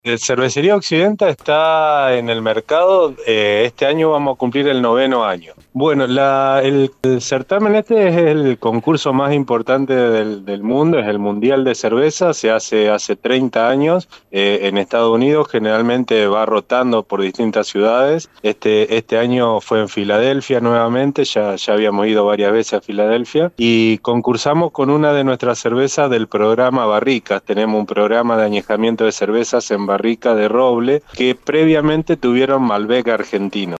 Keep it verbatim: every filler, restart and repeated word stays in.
Eh, Cervecería Occidenta está en el mercado, eh, este año vamos a cumplir el noveno año. Bueno, la- el, el certamen este es el concurso más importante del, del mundo, es el Mundial de Cerveza, se hace hace treinta años eh, en Estados Unidos, generalmente va rotando por distintas ciudades. Este, este año fue en Filadelfia nuevamente, ya, ya habíamos ido varias veces a Filadelfia y concursamos con una de nuestras cervezas del programa Barricas. Tenemos un programa de añejamiento de cervezas en barrica de roble que previamente tuvieron Malbec argentino.